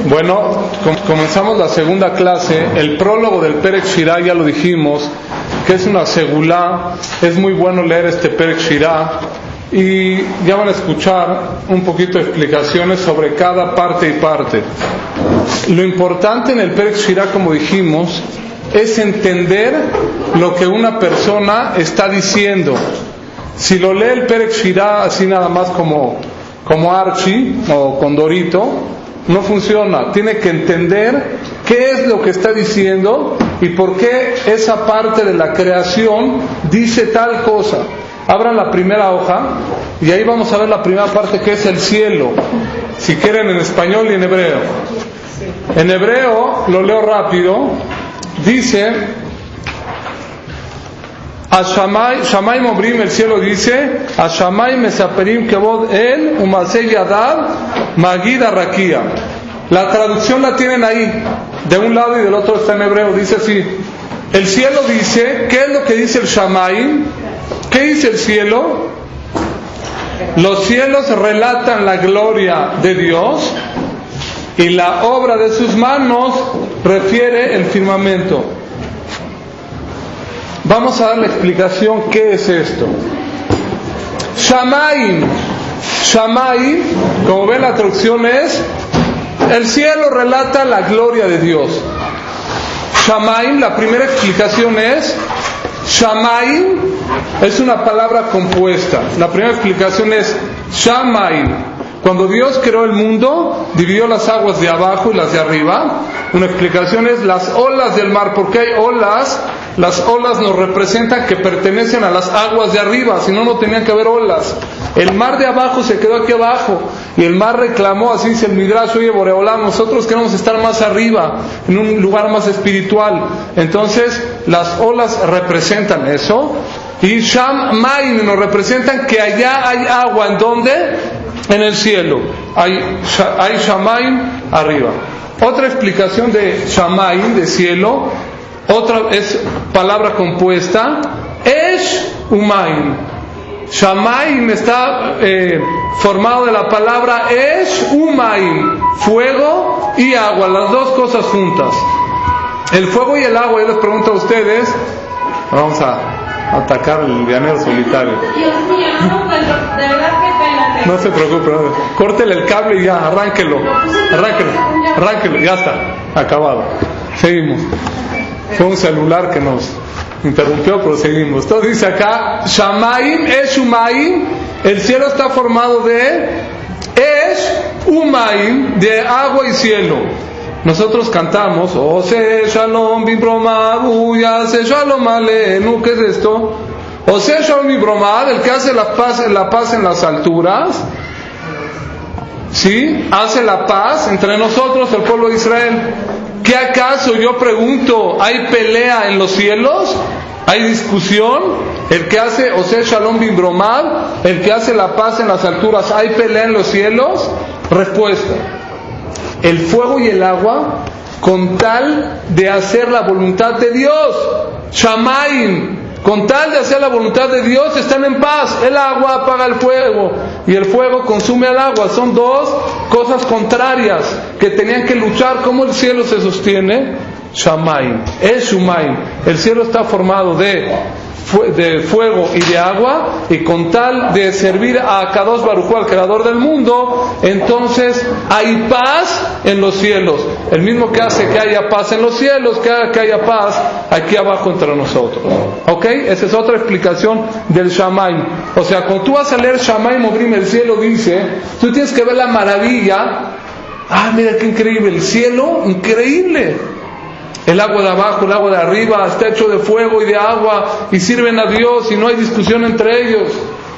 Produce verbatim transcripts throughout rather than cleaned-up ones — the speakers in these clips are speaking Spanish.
Bueno, com- comenzamos la segunda clase. El prólogo del Perek Shirah, ya lo dijimos, que es una segulá. Es muy bueno leer este Perek Shirah y ya van a escuchar un poquito de explicaciones sobre cada parte y parte. Lo importante en el Perek Shirah, como dijimos, es entender lo que una persona está diciendo. Si lo lee el Perek Shirah así nada más como, como Archie o Condorito, no funciona. Tiene que entender qué es lo que está diciendo y por qué esa parte de la creación dice tal cosa. Abran la primera hoja y ahí vamos a ver la primera parte, que es el cielo. Si quieren en español y en hebreo. En hebreo, lo leo rápido, dice: Ashamay, Shamay Mobrim, el cielo dice: Ashamay Mesaperim Kevod El Umasei Yadad Magid Arrakia. La traducción la tienen ahí, de un lado y del otro está en hebreo. Dice así: el cielo dice, ¿qué es lo que dice el Shamay? ¿Qué dice el cielo? Los cielos relatan la gloria de Dios y la obra de sus manos refiere el firmamento. Vamos a dar la explicación. ¿Qué es esto? Shamayim. Shamayim, como ven, la traducción es: el cielo relata la gloria de Dios. Shamayim, la primera explicación es: Shamayim es una palabra compuesta. La primera explicación es Shamayim. Cuando Dios creó el mundo, dividió las aguas de abajo y las de arriba. Una explicación es las olas del mar. ¿Por qué hay olas? Las olas nos representan que pertenecen a las aguas de arriba, si no, no tenían que haber olas. El mar de abajo se quedó aquí abajo y el mar reclamó, así dice el Midrash: oye, Boreolá, nosotros queremos estar más arriba, en un lugar más espiritual. Entonces las olas representan eso, y Sham Maim nos representan que allá hay agua. ¿En dónde? En el cielo. Hay, hay Shamaim arriba. Otra explicación de Shamaim, de cielo, otra es palabra compuesta, Esh Umaim. Shamaim está eh, formado de la palabra Esh Umaim, fuego y agua, las dos cosas juntas. El fuego y el agua, yo les pregunto a ustedes, vamos a atacar el llanero solitario. Dios mío, no encuentro, de verdad que pena. No se preocupe, no. Córtele el cable y ya, arránquelo, arránquelo, arránquelo, ya está, acabado. Seguimos. Fue un celular que nos interrumpió, pero seguimos. Entonces dice acá: Shamaim Esh Umaim, el cielo está formado de Esh Umaim, de agua y cielo. Nosotros cantamos Ose Shalom Bibromad, Uyase Shalom Aleinu. ¿Qué es esto? Ose Shalom Bibromad, el que hace la paz, la paz en las alturas, ¿sí? Hace la paz entre nosotros, el pueblo de Israel. ¿Qué acaso, yo pregunto, hay pelea en los cielos? ¿Hay discusión? El que hace Ose Shalom Bibromad, el que hace la paz en las alturas, ¿hay pelea en los cielos? Respuesta: el fuego y el agua, con tal de hacer la voluntad de Dios, Shamayim, con tal de hacer la voluntad de Dios, están en paz. El agua apaga el fuego y el fuego consume al agua. Son dos cosas contrarias que tenían que luchar. ¿Cómo el cielo se sostiene? Shamayim, es Shumayim. El cielo está formado de de fuego y de agua, y con tal de servir a Kadosh Baruj Hu, al creador del mundo, entonces hay paz en los cielos. El mismo que hace que haya paz en los cielos, que haga que haya paz aquí abajo entre nosotros. ¿Ok? Esa es otra explicación del Shamayim. O sea, cuando tú vas a leer Shamayim Obrim, el cielo dice, tú tienes que ver la maravilla. Ah, mira qué increíble, el cielo, increíble. El agua de abajo, el agua de arriba, está hecho de fuego y de agua, y sirven a Dios y no hay discusión entre ellos.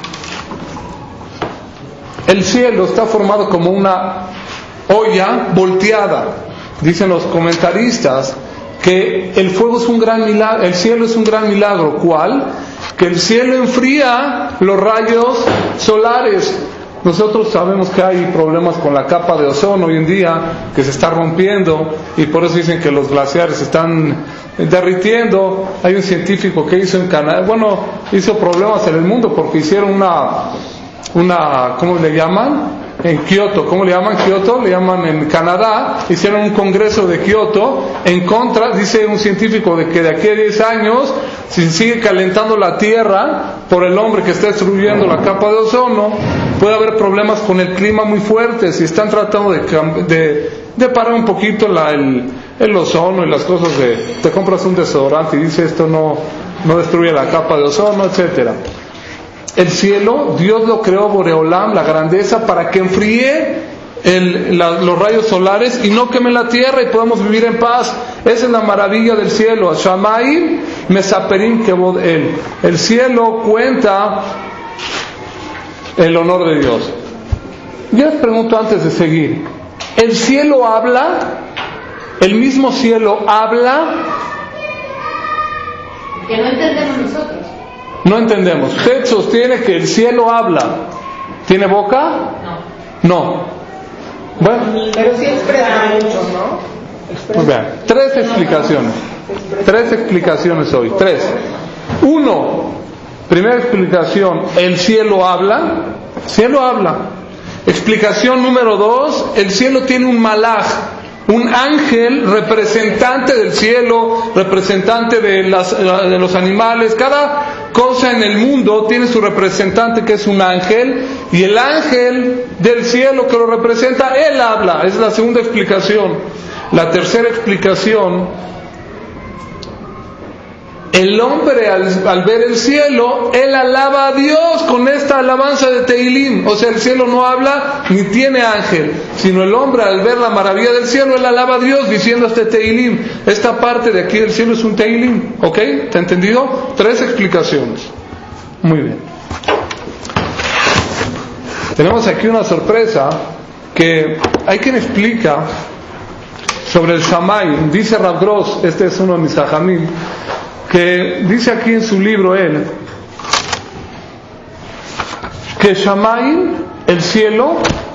El cielo está formado como una olla volteada. Dicen los comentaristas que el fuego es un gran milagro, el cielo es un gran milagro. ¿Cuál? Que el cielo enfría los rayos solares. Nosotros sabemos que hay problemas con la capa de ozono hoy en día, que se está rompiendo, y por eso dicen que los glaciares se están derritiendo. Hay un científico que hizo en Canadá, bueno, hizo problemas en el mundo porque hicieron una, una ¿cómo le llaman? en Kioto. ¿Cómo le llaman Kioto? Le llaman en Canadá. Hicieron un congreso de Kioto en contra, dice un científico, de que de aquí a diez años, si sigue calentando la Tierra por el hombre que está destruyendo la capa de ozono, puede haber problemas con el clima muy fuertes, y están tratando de, de, de parar un poquito la, el, el ozono y las cosas de, te compras un desodorante y dice esto no, no destruye la capa de ozono, etcétera. El cielo, Dios lo creó, Boreolam, la grandeza, para que enfríe el, la, los rayos solares y no queme la tierra y podamos vivir en paz. Esa es la maravilla del cielo. Shamayim mesaperim kevod el. El cielo cuenta el honor de Dios. Yo les pregunto antes de seguir, ¿el cielo habla? ¿El mismo cielo habla? Que no entendemos nosotros. No entendemos. Usted sostiene que el cielo habla. ¿Tiene boca? No. No. Bueno. Pero sí expresa mucho, ¿no? Expresa. Vean, tres explicaciones. Tres explicaciones hoy. Tres. Uno. Primera explicación. ¿El cielo habla? El cielo habla. Explicación número dos. El cielo tiene un malaj, un ángel representante del cielo, representante de, las, de los animales. Cada cosa en el mundo tiene su representante, que es un ángel, y el ángel del cielo que lo representa, él habla. Esa es la segunda explicación. La tercera explicación: el hombre al, al ver el cielo, él alaba a Dios con esta alabanza de Teilim. O sea, el cielo no habla ni tiene ángel, sino el hombre al ver la maravilla del cielo, él alaba a Dios diciendo este Teilim. Esta parte de aquí del cielo es un Teilim. ¿Ok? ¿Te ha entendido? Tres explicaciones. Muy bien. Tenemos aquí una sorpresa, que hay quien explica sobre el Shamayim. Dice Rav Gross, este es uno de mis hajamim, que dice aquí en su libro él, que Shamayim, el cielo,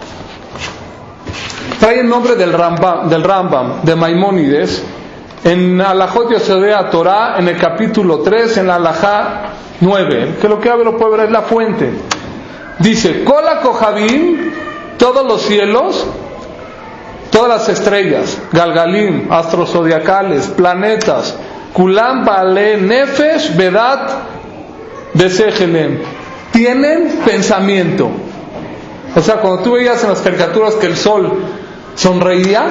trae el nombre del Rambam, del Rambam, de Maimónides, en Alajot Yosodea Torah, en el capítulo tres, en la Alajá nueve, que lo que abre lo puede ver es la fuente. Dice, Kola Kohabim, todos los cielos, todas las estrellas, Galgalim, astros zodiacales, planetas, Kulam Baale Nefesh Vedat Besejelem, tienen pensamiento. O sea, cuando tú veías en las caricaturas que el sol sonreía,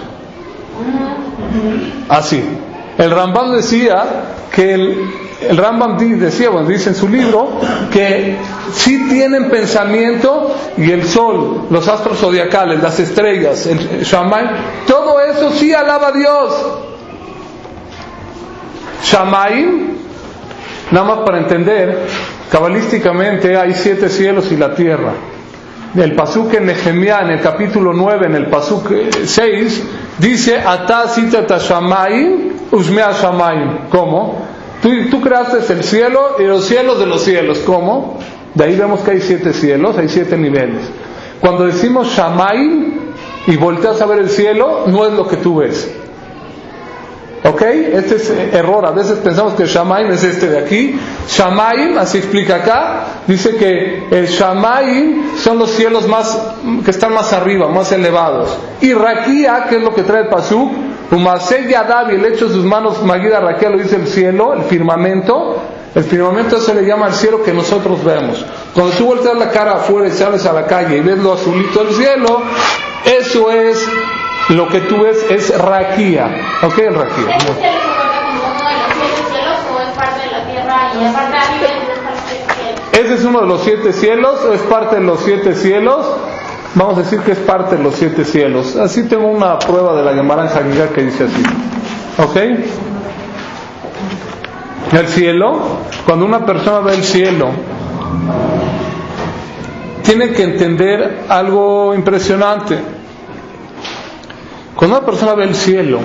así. El Rambam decía que el, el Rambam decía, bueno, dice en su libro, que sí tienen pensamiento, y el sol, los astros zodiacales, las estrellas, el Shamayim, todo eso sí alaba a Dios. Shamayim, nada más para entender, cabalísticamente hay siete cielos y la tierra. El pasuk en Nehemías, en el capítulo nueve, en el pasuk seis, dice, Ata sitata shamayim usmea shamayim. ¿Cómo? Tú, tú creaste el cielo y los cielos de los cielos. ¿Cómo? De ahí vemos que hay siete cielos, hay siete niveles. Cuando decimos shamayim y volteas a ver el cielo, no es lo que tú ves. ¿Ok? Este es error. A veces pensamos que el Shamayim es este de aquí. Shamayim, así explica acá, dice que el Shamayim son los cielos más, que están más arriba, más elevados. Y Rakia, que es lo que trae el pasuk, Umasei Yadav, y el hecho de sus manos, Magida Rakia lo dice el cielo, el firmamento. El firmamento se le llama el cielo que nosotros vemos. Cuando tú volteas la cara afuera y sales a la calle y ves lo azulito del cielo, eso es lo que tú ves, es Rakia. ¿Ok? El Rakia. ¿Este cielo se cuenta como uno de los siete cielos o es parte de la tierra y es parte de la Biblia y es parte del cielo? Ese es uno de los siete cielos, o es parte de los siete cielos. Vamos a decir que es parte de los siete cielos. Así tengo una prueba de la Gemara en Hagigah que dice así. ¿Ok? El cielo, cuando una persona ve el cielo, tiene que entender algo impresionante. Cuando una persona ve el cielo,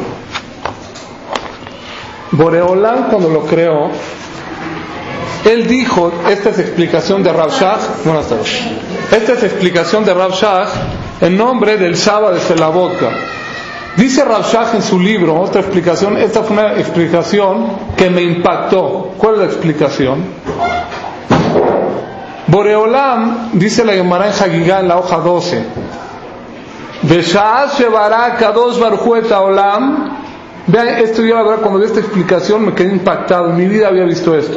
Boreolam, cuando lo creó, él dijo, esta es explicación de Rav Shach, buenas tardes, esta es explicación de Rav Shach en nombre del Saba de Selavodka. Dice Rav Shach en su libro, otra explicación, esta fue una explicación que me impactó. ¿Cuál es la explicación? Boreolam, dice la Gemara en Hagigah en la hoja doce, Vesha'as shebará Kadosh Baruj Hu et haolam. Vean, esto yo la verdad cuando vi esta explicación me quedé impactado. En mi vida había visto esto.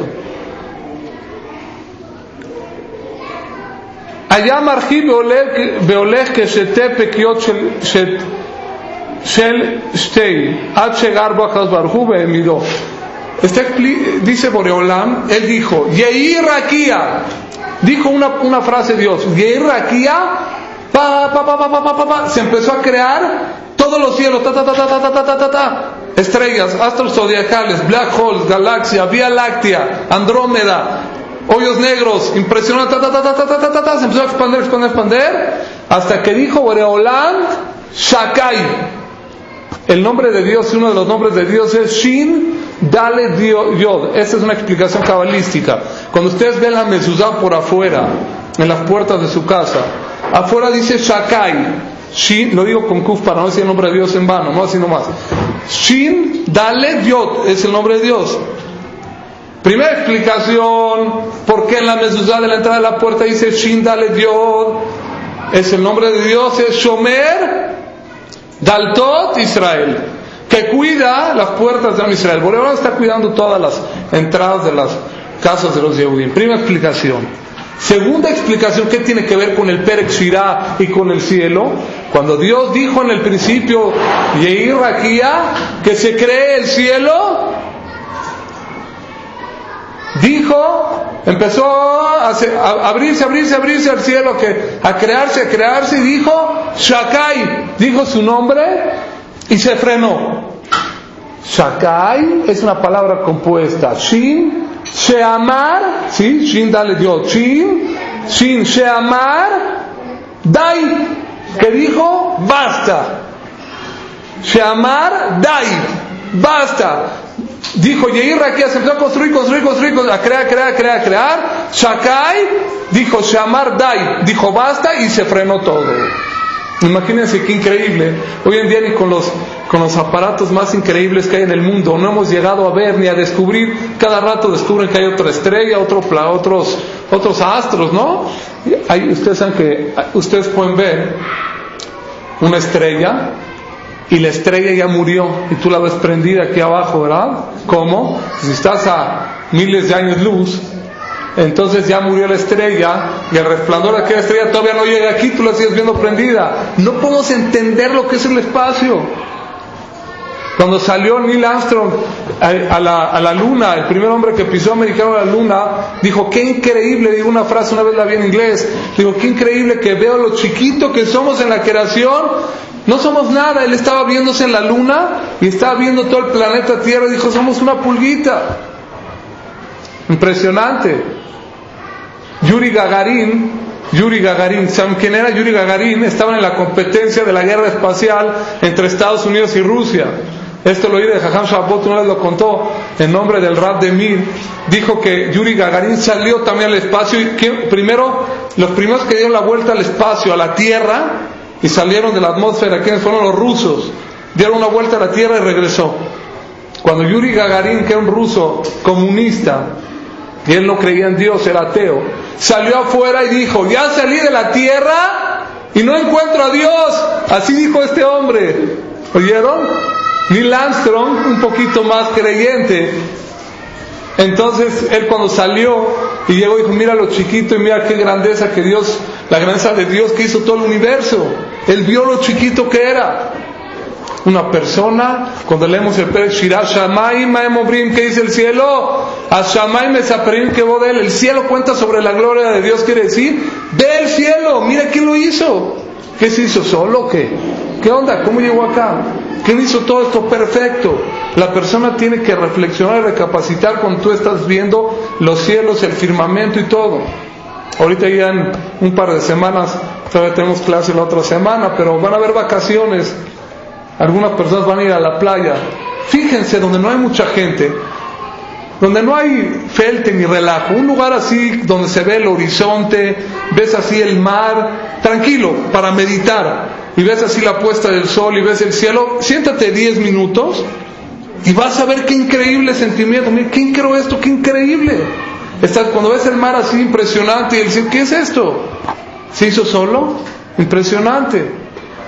Allá marjí beolech que shete pekiot shel shel shtei ad shegar bo Kadosh Baruj Hu be'emido. Dice Boreolam, él dijo, Yehi Rakia, dijo una, una frase Dios, Yehi Rakia, pa, pa, pa, pa, pa, pa, pa, pa, se empezó a crear todos los cielos, ta, ta, ta, ta, ta, ta, ta, ta, ta, estrellas, astros zodiacales, black holes, galaxia, Vía Láctea, Andrómeda, hoyos negros, impresionante, ta, ta, ta, ta, ta, ta, ta, ta, se empezó a expandir, expandir, expandir, hasta que dijo Boreolam, Shakai. El nombre de Dios, uno de los nombres de Dios es Shin Dalet Yod. Esta es una explicación cabalística. Cuando ustedes ven la mezuzá por afuera, en las puertas de su casa, afuera dice Shakai. Shin, lo digo con kuf para no decir el nombre de Dios en vano, no así nomás. Shin Dalet Yod es el nombre de Dios. Primera explicación, ¿por qué en la mezuzá de la entrada de la puerta dice Shin Dalet Yod? Es el nombre de Dios, es Shomer Daltot Israel, que cuida las puertas de Israel. Boreolam está cuidando todas las entradas de las casas de los Yehudim. Primera explicación. Segunda explicación, ¿qué tiene que ver con el Perek Shirah y con el cielo? Cuando Dios dijo en el principio, Yehi Rakia, que se cree el cielo, dijo, empezó a, a abrirse, abrirse, abrirse al cielo, que, a crearse, a crearse, y dijo, Shakai, dijo su nombre, y se frenó. Shakai es una palabra compuesta, Shin, Sheamar, ¿sí? Shin, dale Dios, Shin, Shin, Sheamar, Dai, que dijo, basta. Sheamar, Dai, basta. Dijo Yehi Rakia, se empezó a construir, construir, construir, a crear, crear, crear, crear. Shakai dijo Shamar Dai, dijo basta, y se frenó todo. Imagínense qué increíble. Hoy en día ni con los con los aparatos más increíbles que hay en el mundo no hemos llegado a ver ni a descubrir. Cada rato descubren que hay otra estrella, otro otros otros astros, ¿no? Hay, ustedes saben que ustedes pueden ver una estrella y la estrella ya murió y tú la ves prendida aquí abajo, ¿verdad? ¿Cómo? Si estás a miles de años luz, entonces ya murió la estrella y el resplandor de aquella estrella todavía no llega aquí, tú la sigues viendo prendida. No podemos entender lo que es el espacio. Cuando salió Neil Armstrong a, a, la, a la luna, el primer hombre que pisó americano a la luna, dijo, qué increíble, digo una frase, una vez la vi en inglés, digo, qué increíble que veo lo chiquito que somos en la creación. No somos nada. Él estaba viéndose en la luna y estaba viendo todo el planeta Tierra y dijo, somos una pulguita. Impresionante. Yuri Gagarin, Yuri Gagarin, ¿saben quién era? Yuri Gagarin estaba en la competencia de la guerra espacial entre Estados Unidos y Rusia. Esto lo oí de Jajam Shabbat, una vez lo contó en nombre del Rab de Mir. Dijo que Yuri Gagarin salió también al espacio y que primero, los primeros que dieron la vuelta al espacio, a la Tierra, y salieron de la atmósfera, ¿quiénes fueron? Los rusos. Dieron una vuelta a la Tierra y regresó. Cuando Yuri Gagarin, que era un ruso comunista, y él no creía en Dios, era ateo, salió afuera y dijo, ya salí de la Tierra y no encuentro a Dios. Así dijo este hombre. ¿Oyeron? Neil Armstrong, un poquito más creyente. Entonces él cuando salió y llegó dijo, mira lo chiquito y mira qué grandeza que Dios, la grandeza de Dios que hizo todo el universo. Él vio lo chiquito que era. Una persona, cuando leemos el Perek Shirah, Shamayim Ma'em Omrim, ¿qué dice el cielo? A Shamayim Mesaperim que Bodel, el cielo cuenta sobre la gloria de Dios, quiere decir, ve el cielo, mira quién lo hizo. ¿Qué se hizo solo o qué? ¿Qué onda? ¿Cómo llegó acá? ¿Quién hizo todo esto perfecto? La persona tiene que reflexionar y recapacitar cuando tú estás viendo los cielos, el firmamento y todo. Ahorita ya en un par de semanas, todavía tenemos clase la otra semana, pero van a haber vacaciones. Algunas personas van a ir a la playa. Fíjense, donde no hay mucha gente, donde no hay felte ni relajo, un lugar así donde se ve el horizonte, ves así el mar, tranquilo, para meditar, y ves así la puesta del sol y ves el cielo, siéntate diez minutos y vas a ver qué increíble sentimiento. Mira, ¿quién creó esto? ¡Qué increíble! Estás, cuando ves el mar así impresionante y el cielo, ¿qué es esto? ¿Se hizo solo? Impresionante.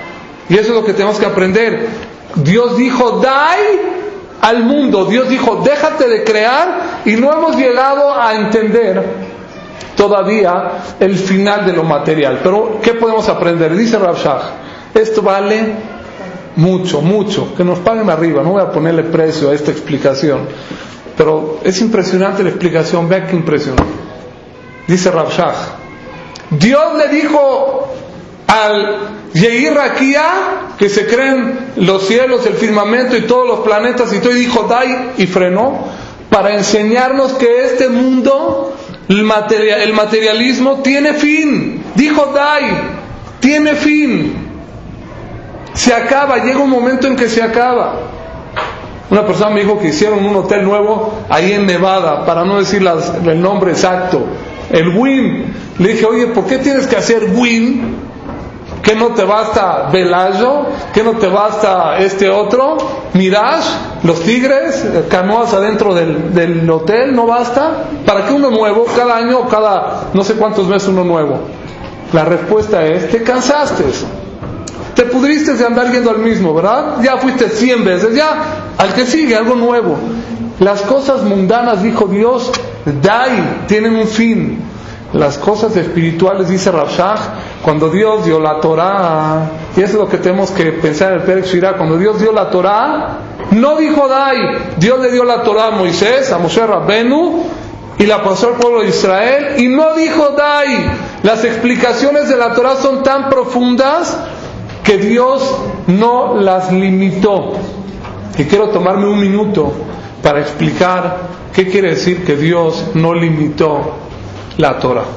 Y eso es lo que tenemos que aprender. Dios dijo, dai al mundo. Dios dijo, déjate de crear, y no hemos llegado a entender todavía el final de lo material. Pero, ¿qué podemos aprender? Dice Rav Shach, esto vale mucho, mucho. Que nos paguen arriba, no voy a ponerle precio a esta explicación. Pero es impresionante la explicación, vean qué impresionante. Dice Rav Shach, Dios le dijo al Yehi Rakia, que se creen los cielos, el firmamento y todos los planetas y todo, y dijo dai, y frenó, para enseñarnos que este mundo, el, material, el materialismo tiene fin. Dijo dai, tiene fin, se acaba, llega un momento en que se acaba. Una persona me dijo que hicieron un hotel nuevo ahí en Nevada, para no decir las, el nombre exacto, el Wynn. Le dije, oye, ¿por qué tienes que hacer Wynn? ¿Qué no te basta Velayo? ¿Qué no te basta este otro? Mirage, los Tigres, canoas adentro del, del hotel, ¿no basta? ¿Para qué uno nuevo? Cada año, cada no sé cuántos meses uno nuevo. La respuesta es, te cansaste. Te pudriste de andar yendo al mismo, ¿verdad? Ya fuiste cien veces, ya, al que sigue, algo nuevo. Las cosas mundanas, dijo Dios, dai, tienen un fin. Las cosas espirituales, dice Rav Shach, cuando Dios dio la Torah, y eso es lo que tenemos que pensar en el Perek Shirah, cuando Dios dio la Torah, no dijo dai. Dios le dio la Torah a Moisés, a Moshe Rabbenu, y la pasó al pueblo de Israel, y no dijo dai. Las explicaciones de la Torah son tan profundas que Dios no las limitó. Y quiero tomarme un minuto para explicar qué quiere decir que Dios no limitó la Torah.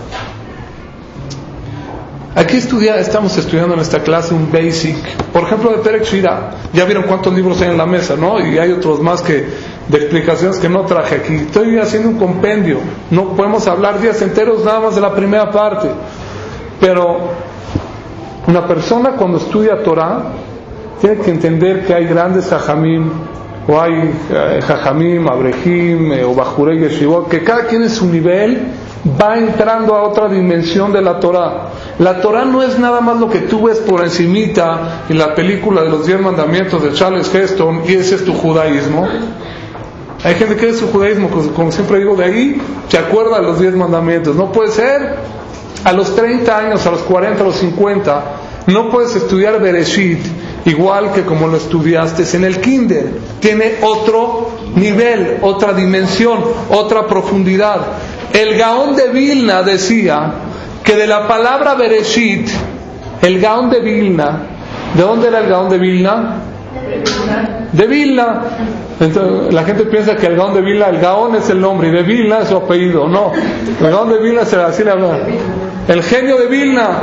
Aquí estudia, estamos estudiando en esta clase un basic, por ejemplo, de Perek Shirah. Ya vieron cuántos libros hay en la mesa, ¿no? Y hay otros más que de explicaciones que no traje aquí. Estoy haciendo un compendio. No podemos hablar días enteros nada más de la primera parte. Pero una persona cuando estudia Torah tiene que entender que hay grandes Jajamim, o hay eh, Jajamim, Abrejim, eh, o Bajurei Yeshivot, que cada quien en su nivel va entrando a otra dimensión de la Torah. La Torah no es nada más lo que tú ves por encimita en la película de los diez mandamientos de Charles Heston, y ese es tu judaísmo. Hay gente que es su judaísmo, como siempre digo, de ahí se acuerda de los diez mandamientos. No puede ser. A los treinta años, a los cuarenta, a los cincuenta, no puedes estudiar Bereshit igual que como lo estudiaste en el kinder. Tiene otro nivel, otra dimensión, otra profundidad. El Gaón de Vilna decía que de la palabra Bereshit, el Gaón de Vilna, ¿de dónde era el Gaón de Vilna? De Vilna. Entonces, la gente piensa que el Gaón de Vilna, el Gaón es el nombre y de Vilna es su apellido. No, el Gaón de Vilna se así le habla. El genio de Vilna,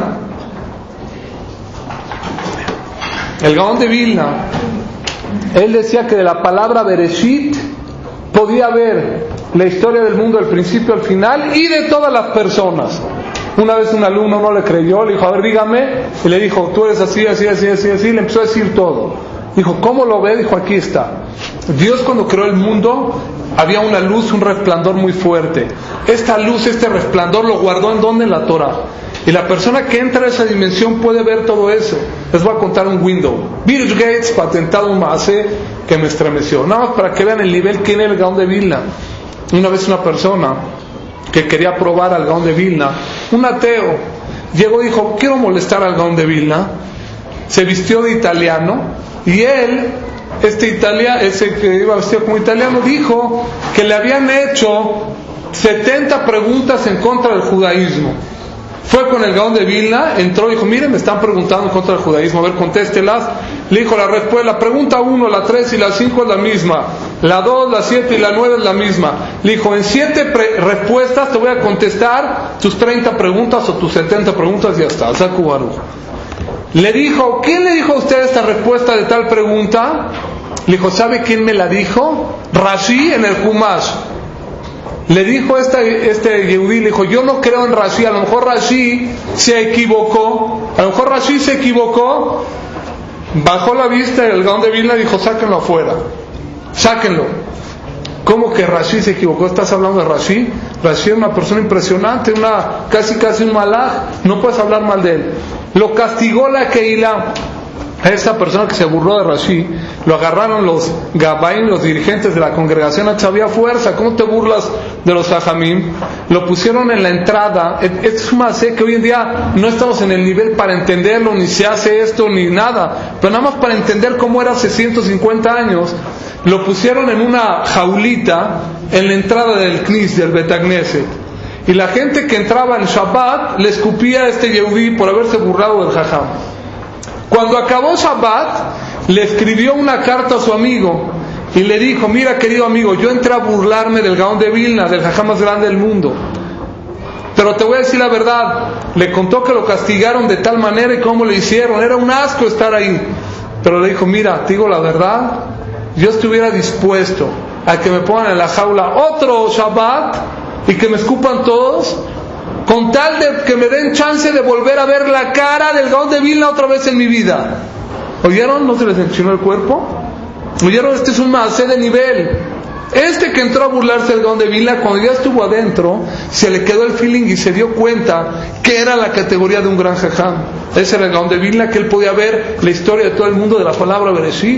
el Gaón de Vilna, él decía que de la palabra Bereshit podía ver la historia del mundo del principio al final y de todas las personas. Una vez un alumno no le creyó, le dijo, a ver, dígame, y le dijo, tú eres así, así, así, así, así, le empezó a decir todo. Dijo, ¿cómo lo ve? Dijo, aquí está. Dios cuando creó el mundo había una luz, un resplandor muy fuerte. Esta luz, este resplandor lo guardó en donde, en la Torah. Y la persona que entra a esa dimensión puede ver todo eso. Les voy a contar un window. Bill Gates patentado un maase que me estremeció. Nada más para que vean el nivel que tiene el Gaón de Vilna. Una vez una persona que quería probar al Gaón de Vilna, un ateo, llegó y dijo, quiero molestar al Gaón de Vilna. Se vistió de italiano. Y él, este italiano, ese que iba vestido como italiano, dijo que le habían hecho setenta preguntas en contra del judaísmo. Fue con el Gaón de Vilna, entró y dijo, miren, me están preguntando en contra del judaísmo, a ver, contéstelas. Le dijo la respuesta, la pregunta uno, la tres y la cinco es la misma, la dos, la siete y la nueve es la misma. Le dijo, en siete pre- respuestas te voy a contestar tus treinta preguntas o tus setenta preguntas y ya está. Zaku Baruch. Le dijo, ¿quién le dijo a usted esta respuesta de tal pregunta? Le dijo, ¿sabe quién me la dijo? Rashi en el Humash. Le dijo este, este Yehudí, le dijo, yo no creo en Rashi, a lo mejor Rashi se equivocó, a lo mejor Rashi se equivocó. Bajó la vista y el Gaón de Vilna dijo, sáquenlo afuera, sáquenlo. ¿Cómo que Rashi se equivocó? ¿Estás hablando de Rashi? Rashi es una persona impresionante, una casi casi un malaj, no puedes hablar mal de él. Lo castigó la Keilah. A esta persona que se burló de Rashi, lo agarraron los Gabaim, los dirigentes de la congregación, había fuerza, ¿cómo te burlas de los Jajamim? Lo pusieron en la entrada. Es un masé que hoy en día no estamos en el nivel para entenderlo, ni se hace esto, ni nada, pero nada más para entender cómo era hace ciento cincuenta años. Lo pusieron en una jaulita en la entrada del Knis, del Betagneset, y la gente que entraba en Shabbat le escupía a este Yehudí por haberse burlado del Jajam. Cuando acabó Shabbat, le escribió una carta a su amigo y le dijo: mira, querido amigo, yo entré a burlarme del Gaón de Vilna, del Jajam más grande del mundo, pero te voy a decir la verdad. Le contó que lo castigaron de tal manera y cómo le hicieron, era un asco estar ahí, pero le dijo: mira, te digo la verdad, yo estuviera dispuesto a que me pongan en la jaula otro Shabbat y que me escupan todos, con tal de que me den chance de volver a ver la cara del Gaón de Vilna otra vez en mi vida. ¿Oyeron? ¿No se les enchinó el cuerpo? ¿Oyeron? Este es un maasé de nivel. Este que entró a burlarse del Gaón de Vilna, cuando ya estuvo adentro, se le quedó el feeling y se dio cuenta que era la categoría de un gran jajam. Ese era el Gaón de Vilna, que él podía ver la historia de todo el mundo de la palabra Bereshit.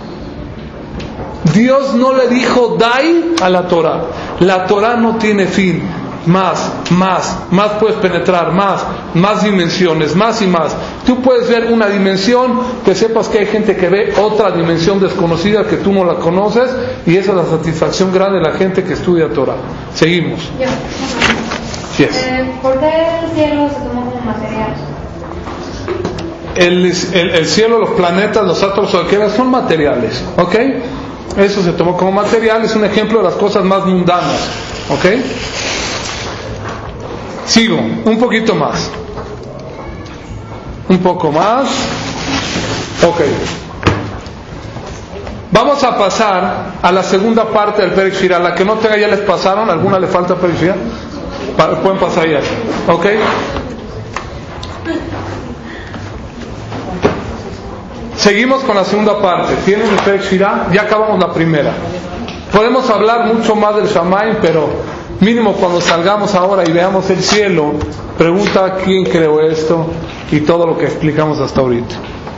Dios no le dijo dai a la Torah. La Torah no tiene fin. Más, más, más puedes penetrar, más, más dimensiones, más y más. Tú puedes ver una dimensión, que sepas que hay gente que ve otra dimensión desconocida que tú no la conoces, y esa es la satisfacción grande de la gente que estudia Torah. Seguimos. Yes. Eh, ¿Por qué el cielo se tomó como material? El, el, el cielo, los planetas, los átomos, son materiales, ¿ok? Eso se tomó como material, es un ejemplo de las cosas más mundanas, ¿ok? Sigo, un poquito más. Un poco más. Ok. Vamos a pasar a la segunda parte del Perek Shirah. La que no tenga ya les pasaron, ¿alguna le falta Perek Shirah? Pueden pasar ya. Ok. Seguimos con la segunda parte. ¿Tienen el Perek Shirah? Ya acabamos la primera. Podemos hablar mucho más del Shamayim, pero mínimo cuando salgamos ahora y veamos el cielo, pregunta quién creó esto y todo lo que explicamos hasta ahorita.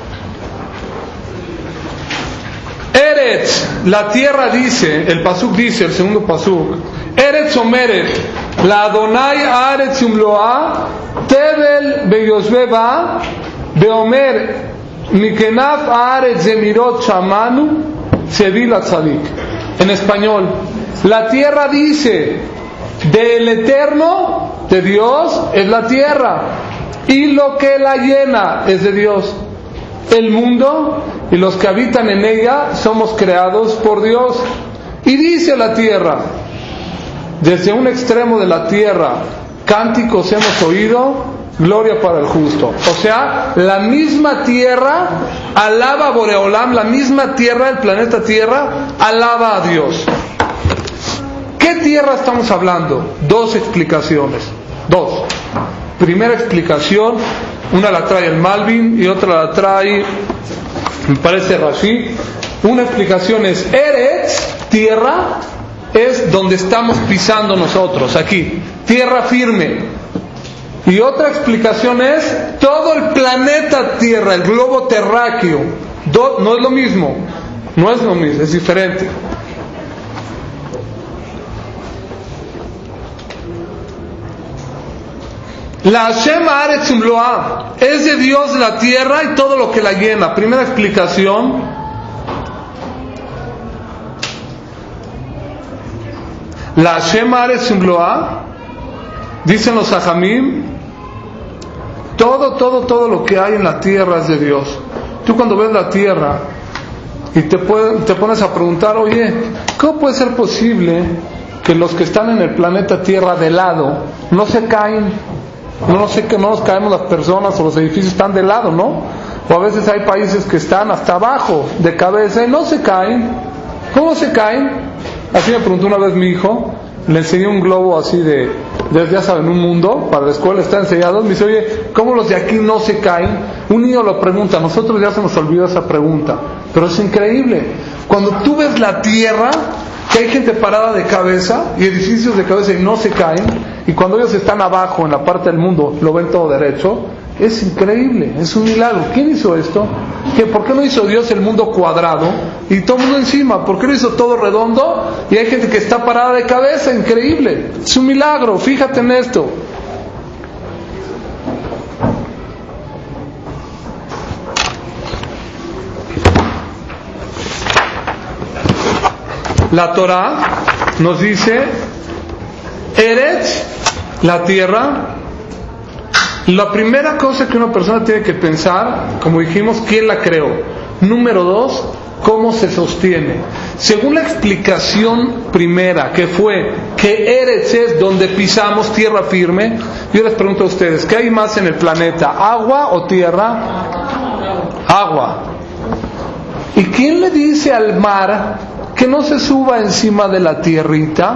Eretz, la tierra dice, el pasuk dice, el segundo pasuk, Eretz omeret, la Adonai Aretz umloa, Tevel beyosbeba, beomer, mikenaf Aretz zemirot shamanu, sevil atzadik. En español, la tierra dice, del eterno, de Dios, es la tierra, y lo que la llena es de Dios. El mundo y los que habitan en ella somos creados por Dios. Y dice la tierra, desde un extremo de la tierra, cánticos hemos oído, gloria para el justo. O sea, la misma tierra alaba a Boreolam, la misma tierra, el planeta Tierra, alaba a Dios. ¿Qué tierra estamos hablando? Dos explicaciones. Dos. Primera explicación, una la trae el Malvin y otra la trae, me parece, Rashi. Una explicación es Eretz, tierra, es donde estamos pisando nosotros, aquí, tierra firme. Y otra explicación es todo el planeta Tierra, el globo terráqueo. Do, no es lo mismo, no es lo mismo, es diferente. La Hashem Haaretz Umloa, es de Dios la tierra y todo lo que la llena. Primera explicación. La Hashem Haaretz Umloa, dicen los Hajamim, todo, todo, todo lo que hay en la tierra es de Dios. Tú cuando ves la tierra y te, puede, te pones a preguntar, oye, ¿cómo puede ser posible que los que están en el planeta Tierra de lado no se caen? No sé que no nos caemos las personas o los edificios están de lado, ¿no? O a veces hay países que están hasta abajo de cabeza y no se caen. ¿Cómo se caen? Así me preguntó una vez mi hijo, le enseñé un globo así de, de ya saben, un mundo, para la escuela está enseñado, me dice, oye, ¿cómo los de aquí no se caen? Un niño lo pregunta, a nosotros ya se nos olvidó esa pregunta, pero es increíble. Cuando tú ves la tierra, que hay gente parada de cabeza y edificios de cabeza y no se caen, y cuando ellos están abajo en la parte del mundo lo ven todo derecho, Es increíble, es un milagro. ¿Quién hizo esto? ¿Qué, ¿Por qué no hizo Dios el mundo cuadrado y todo el mundo encima? ¿Por qué lo hizo todo redondo y hay gente que está parada de cabeza? Increíble, es un milagro, fíjate en esto. La Torah nos dice Eretz, la tierra. La primera cosa que una persona tiene que pensar, como dijimos, ¿quién la creó? Número dos, ¿cómo se sostiene? Según la explicación primera, que fue que Eretz es donde pisamos, tierra firme, yo les pregunto a ustedes, ¿qué hay más en el planeta? ¿Agua o tierra? Agua. ¿Y quién le dice al mar que no se suba encima de la tierrita?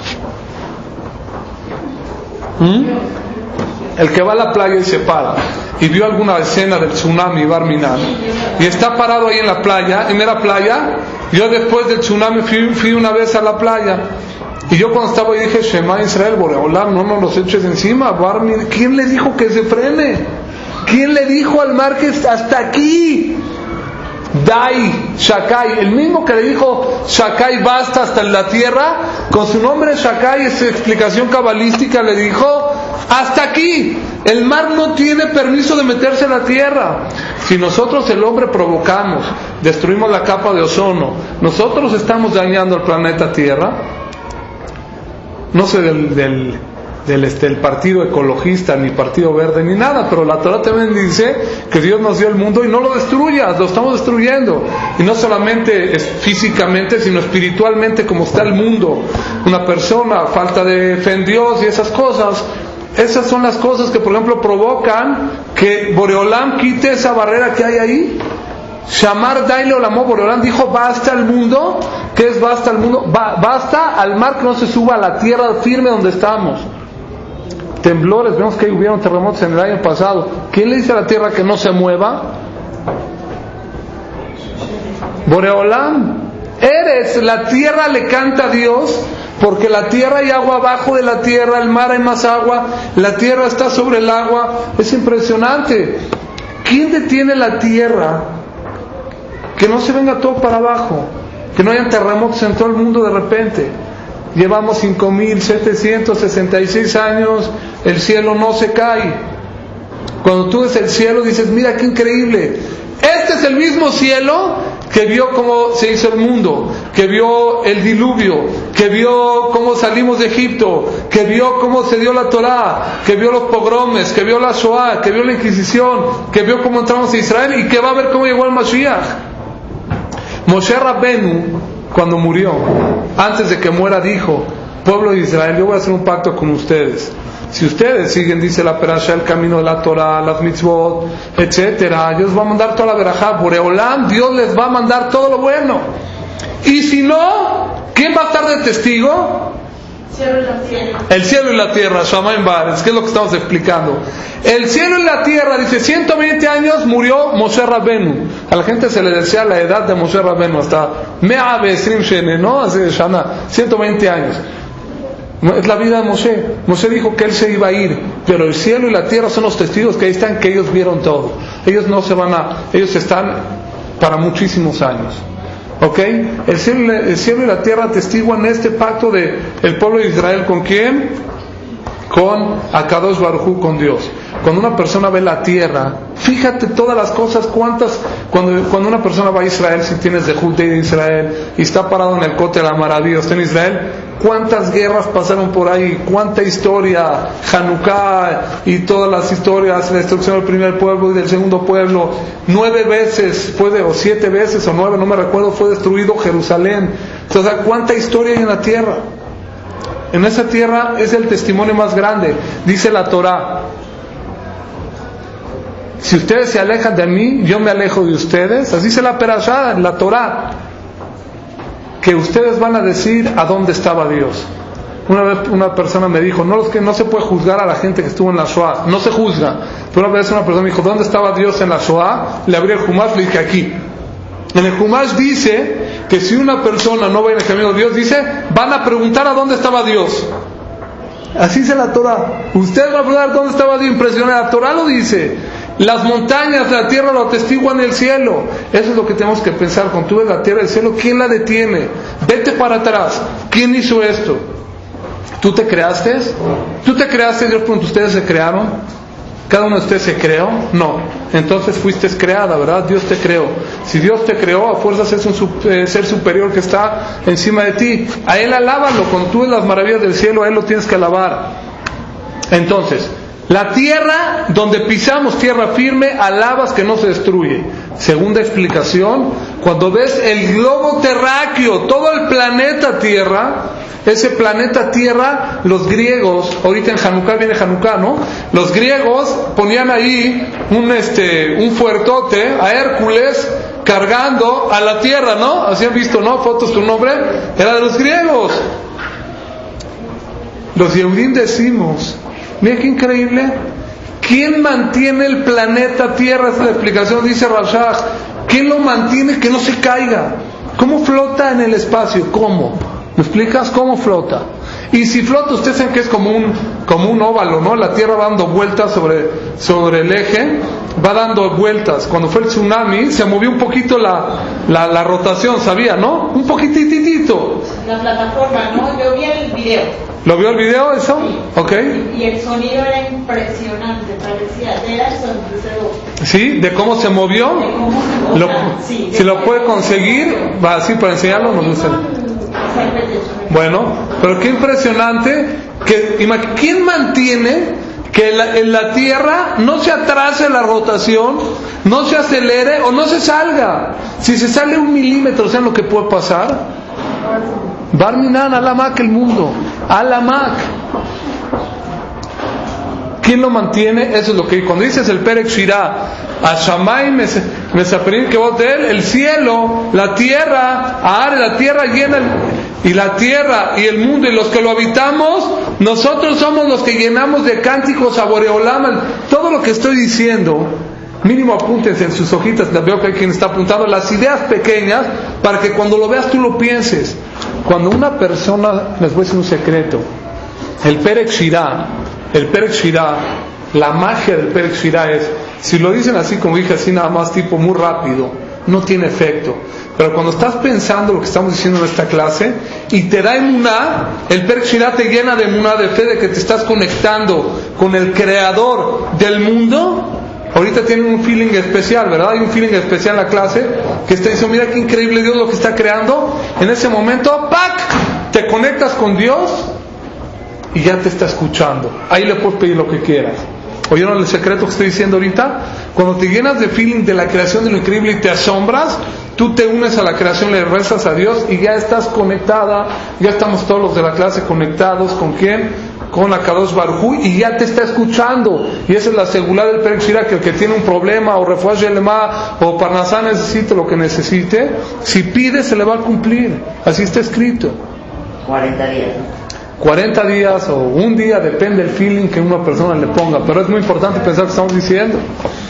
¿Mm? El que va a la playa y se para y vio alguna escena del tsunami Barminan y está parado ahí en la playa, en la playa. Yo después del tsunami fui, fui una vez a la playa y yo cuando estaba ahí dije, Shema Israel, Boreolam, no nos los eches encima. Barminan, ¿quién le dijo que se frene? ¿Quién le dijo al mar que hasta aquí? Dai, Shakai, el mismo que le dijo Shakai basta hasta en la tierra, con su nombre Shakai, esa explicación cabalística, le dijo hasta aquí. El mar no tiene permiso de meterse en la tierra. Si nosotros el hombre provocamos, destruimos la capa de ozono, nosotros estamos dañando el planeta Tierra. No sé del, del Del, este, el partido ecologista, ni partido verde, ni nada, pero la Torah también dice que Dios nos dio el mundo y no lo destruyas, lo estamos destruyendo. Y no solamente es físicamente, sino espiritualmente, como está el mundo. Una persona, falta de fe en Dios y esas cosas, esas son las cosas que, por ejemplo, provocan que Boreolam quite esa barrera que hay ahí. Shamar Daile Olamó, Boreolam dijo basta al mundo. ¿Qué es basta al mundo? Ba- basta al mar que no se suba a la tierra firme donde estamos. Temblores, vemos que hubieron terremotos en el año pasado. ¿Quién le dice a la tierra que no se mueva? Boreolam. Eres, la tierra le canta a Dios, porque la tierra hay agua abajo de la tierra, el mar hay más agua, la tierra está sobre el agua. Es impresionante. ¿Quién detiene la tierra? Que no se venga todo para abajo, que no hayan terremotos en todo el mundo de repente. Llevamos cinco mil setecientos sesenta y seis años, el cielo no se cae. Cuando tú ves el cielo dices, mira qué increíble. Este es el mismo cielo que vio cómo se hizo el mundo, que vio el diluvio, que vio cómo salimos de Egipto, que vio cómo se dio la Torá, que vio los pogromes, que vio la Shoah, que vio la Inquisición, que vio cómo entramos a Israel y que va a ver cómo llegó el Mashiach. Moshe Rabbenu, cuando murió, antes de que muera, dijo, pueblo de Israel, yo voy a hacer un pacto con ustedes. Si ustedes siguen, dice la perashá, el camino de la Torah, las mitzvot, etcétera, Dios va a mandar toda la verajá. Boreolam, Dios les va a mandar todo lo bueno. Y si no, ¿quién va a estar de testigo? El cielo y la tierra, Shamayim Bares, que es lo que estamos explicando. El cielo y la tierra, dice, ciento veinte años murió Moshe Rabbenu. A la gente se le decía la edad de Moshe Rabbenu, hasta Mea Besrim Shene, ¿no? Así de Shana, ciento veinte años. Es la vida de Moshe. Moshe dijo que él se iba a ir, pero el cielo y la tierra son los testigos que ahí están, que ellos vieron todo. Ellos no se van a, ellos están para muchísimos años. ¿Ok? El cielo, el cielo y la tierra atestiguan este pacto de el pueblo de Israel. ¿Con quién? Con Akadosh Baruj Hu, con Dios. Cuando una persona ve la tierra, fíjate todas las cosas, cuántas, cuando, cuando una persona va a Israel, si tienes de Judea de Israel, y está parado en el Cote de la Maravilla, está en Israel, cuántas guerras pasaron por ahí, cuánta historia, Hanukkah y todas las historias, la destrucción del primer pueblo y del segundo pueblo, nueve veces, fue de, o siete veces, o nueve, no me recuerdo, fue destruido Jerusalén. Entonces, cuánta historia hay en la tierra. En esa tierra es el testimonio más grande, dice la Torah. Si ustedes se alejan de mí, yo me alejo de ustedes. Así dice la perashá, en la Torah, que ustedes van a decir a dónde estaba Dios. Una vez una persona me dijo, no, es que no se puede juzgar a la gente que estuvo en la Shoah, no se juzga. Pero una vez una persona me dijo, ¿dónde estaba Dios en la Shoah? Le abrí el Humash, le dije, aquí. En el Humash dice que si una persona no va en el camino de Dios, dice, van a preguntar a dónde estaba Dios. Así dice la Torah. Usted va a preguntar dónde estaba Dios impresionado. La Torah lo dice. Las montañas, la tierra lo atestiguan el cielo. Eso es lo que tenemos que pensar. Cuando tú ves la tierra y el cielo, ¿quién la detiene? Vete para atrás. ¿Quién hizo esto? ¿Tú te creaste? ¿Tú te creaste? Dios pregunta, ¿ustedes se crearon? ¿Cada uno de ustedes se creó? No. Entonces fuiste creada, ¿verdad? Dios te creó. Si Dios te creó, a fuerzas es un eh, ser superior que está encima de ti. A Él alábalo. Cuando tú ves las maravillas del cielo, a Él lo tienes que alabar. Entonces, la tierra donde pisamos, tierra firme, alabas que no se destruye. Segunda explicación, cuando ves el globo terráqueo, todo el planeta Tierra, ese planeta Tierra, los griegos, ahorita en Hanukkah viene Hanukkah, ¿no? Los griegos ponían ahí un este un fuertote a Hércules cargando a la Tierra, ¿no? Así han visto, ¿no? Fotos, tu nombre era de los griegos. Los Yehudim decimos, mira qué increíble, ¿quién mantiene el planeta Tierra? Esa es la explicación, dice Rashach. ¿Quién lo mantiene que no se caiga? ¿Cómo flota en el espacio? ¿Cómo? ¿Me explicas cómo flota? Y si flota, ustedes saben que es como un como un óvalo, ¿no? La Tierra va dando vueltas sobre, sobre el eje, va dando vueltas. Cuando fue el tsunami, se movió un poquito la, la, la rotación, ¿sabía, no? Un poquititito. La plataforma, ¿no? Yo vi el video. ¿Lo vio el video eso? Sí. Ok. Y, y el sonido era impresionante, parecía, era ensordecedor. ¿Sí? ¿De cómo se movió? De cómo se movió. Lo, sí, si lo puede conseguir, va así para enseñarlo, nos gusta. Bueno, pero qué impresionante que, ¿quién mantiene que la, en la Tierra no se atrase la rotación, no se acelere o no se salga? Si se sale un milímetro, ¿saben lo que puede pasar? Barminan, Alamak el mundo, Alamak. ¿Quién lo mantiene? Eso es lo que cuando dices el Perek Shirah, Ashamay Mesaperim que vos de él, el cielo, la tierra, Aare, la tierra llena el, y la tierra y el mundo y los que lo habitamos, nosotros somos los que llenamos de cánticos a Boreolam. Todo lo que estoy diciendo, mínimo apúntense en sus hojitas, veo que hay quien está apuntando las ideas pequeñas para que cuando lo veas tú lo pienses. Cuando una persona, les voy a decir un secreto, el Perek Shirah, el Perek Shirah, la magia del Perek Shirah es, si lo dicen así como dije, así nada más tipo muy rápido, no tiene efecto. Pero cuando estás pensando lo que estamos diciendo en esta clase y te da emuná, el Perek Shirah te llena de emuná, de fe, de que te estás conectando con el creador del mundo. Ahorita tienen un feeling especial, ¿verdad? Hay un feeling especial en la clase que está diciendo, mira qué increíble Dios lo que está creando. En ese momento, ¡pac!, te conectas con Dios y ya te está escuchando. Ahí le puedes pedir lo que quieras. ¿Oyeron el secreto que estoy diciendo ahorita? Cuando te llenas de feeling de la creación, de lo increíble, y te asombras, tú te unes a la creación, le rezas a Dios y ya estás conectada. Ya estamos todos los de la clase conectados. ¿Con quién? Con la Kadosh Baruj Hu, y ya te está escuchando. Y esa es la seguridad del Perek Shirah, que el que tiene un problema, o Refuah Shelema, o Parnasá necesite lo que necesite, si pide se le va a cumplir. Así está escrito. cuarenta días. cuarenta días o un día, depende del feeling que una persona le ponga, pero es muy importante pensar lo que estamos diciendo.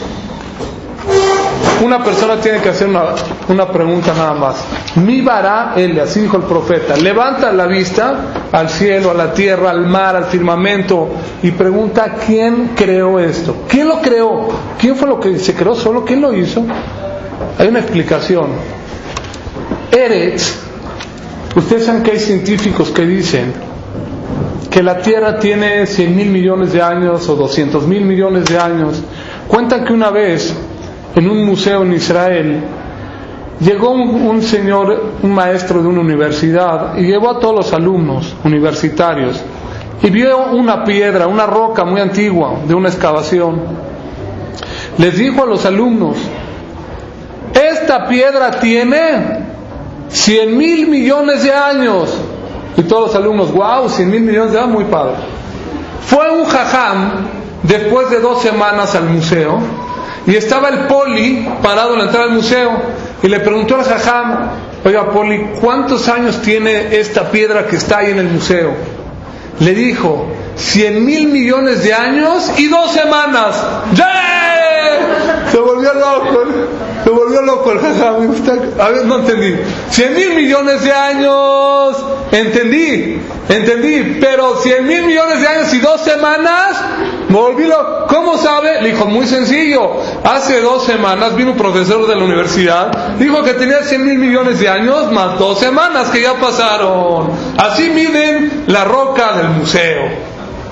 Una persona tiene que hacer una, una pregunta nada más. Mi vará él, así dijo el profeta, levanta la vista al cielo, a la tierra, al mar, al firmamento y pregunta ¿quién creó esto? ¿Quién lo creó? ¿Quién fue lo que se creó solo? ¿Quién lo hizo? Hay una explicación. Eretz, ustedes saben que hay científicos que dicen que la Tierra tiene cien mil millones de años o doscientos mil millones de años. Cuentan que una vez en un museo en Israel llegó un, un señor, un maestro de una universidad, y llevó a todos los alumnos universitarios y vio una piedra, una roca muy antigua de una excavación. Les dijo a los alumnos, esta piedra tiene cien mil millones de años. Y todos los alumnos, wow, cien mil millones de años, muy padre. Fue un jajam después de dos semanas al museo y estaba el poli parado en la entrada del museo y le preguntó al jajam, oiga poli, ¿cuántos años tiene esta piedra que está ahí en el museo? Le dijo, cien mil millones de años y dos semanas. ¡Yeah! Se volvió loco. Me volvió loco el jajam. A ver, no entendí. Cien mil millones de años. Entendí, entendí. Pero cien mil millones de años y dos semanas. Me volví loco. ¿Cómo sabe? Le dijo, muy sencillo. Hace dos semanas vino un profesor de la universidad. Dijo que tenía cien mil millones de años más dos semanas que ya pasaron. Así miden la roca del museo.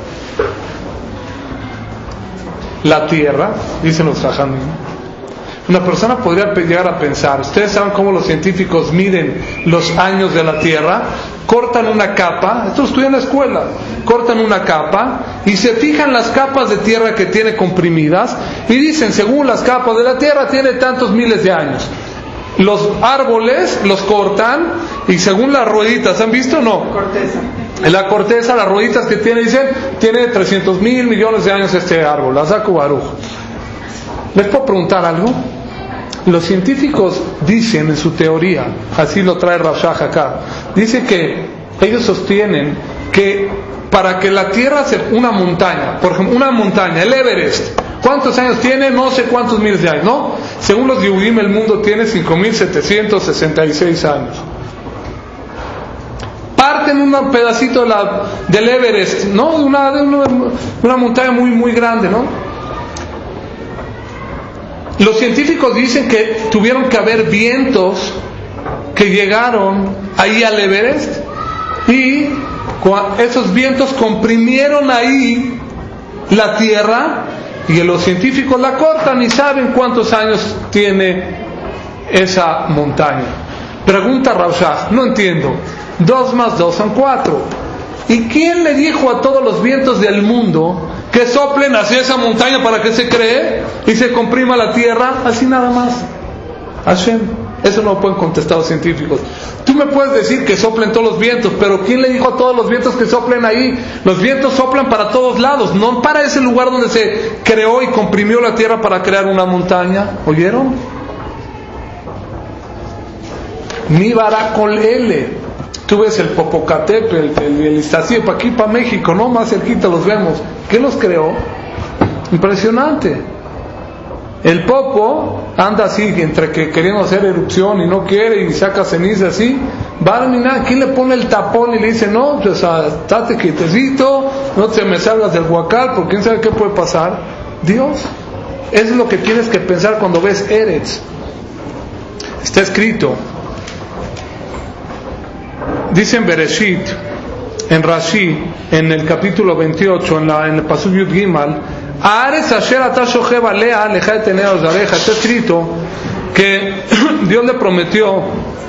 La tierra, dicen los jajamim, una persona podría llegar a pensar, ustedes saben cómo los científicos miden los años de la tierra, cortan una capa, esto lo estudian en la escuela, cortan una capa y se fijan las capas de tierra que tiene comprimidas y dicen, según las capas de la tierra tiene tantos miles de años. Los árboles los cortan y según las rueditas, ¿han visto o no? Corteza. En la corteza, las rueditas que tiene, dicen, tiene trescientos mil millones de años este árbol, la Zaku Baruch. ¿Les puedo preguntar algo? Los científicos dicen en su teoría, así lo trae Rav Shach acá, dice que ellos sostienen que para que la Tierra sea una montaña, por ejemplo, una montaña, el Everest, ¿cuántos años tiene? No sé cuántos miles de años, ¿no? Según los Yehudim, el mundo tiene cinco mil setecientos sesenta y seis años. Parten un pedacito de la, del Everest, ¿no? De una, de una, una montaña muy, muy grande, ¿no? Los científicos dicen que tuvieron que haber vientos que llegaron ahí al Everest y esos vientos comprimieron ahí la tierra y los científicos la cortan y saben cuántos años tiene esa montaña. Pregunta Rav Shach, no entiendo. Dos más dos son cuatro. ¿Y quién le dijo a todos los vientos del mundo que soplen hacia esa montaña para que se cree y se comprima la tierra? Así nada más. Hashem. Eso no lo pueden contestar los científicos. Tú me puedes decir que soplen todos los vientos, pero ¿quién le dijo a todos los vientos que soplen ahí? Los vientos soplan para todos lados, no para ese lugar donde se creó y comprimió la tierra para crear una montaña. ¿Oyeron? Mi Barakol L. Tú ves el Popocatépetl, el, el Iztaccíhuatl, para aquí, para México, ¿no? Más cerquita los vemos. ¿Qué los creó? Impresionante. El Popo anda así, entre que queriendo hacer erupción y no quiere y saca ceniza así. Barmina, ¿quién le pone el tapón y le dice, no, pues estate quietecito, no te me salgas del huacal, porque quién sabe qué puede pasar? Dios. Eso es lo que tienes que pensar cuando ves Eretz. Está escrito. Dice en Bereshit, en Rashi, en el capítulo veintiocho, en, la, en el Pasuk Yud Gimal, Ares asher ata shochev alea leja de tener osareja. Está escrito que Dios le prometió,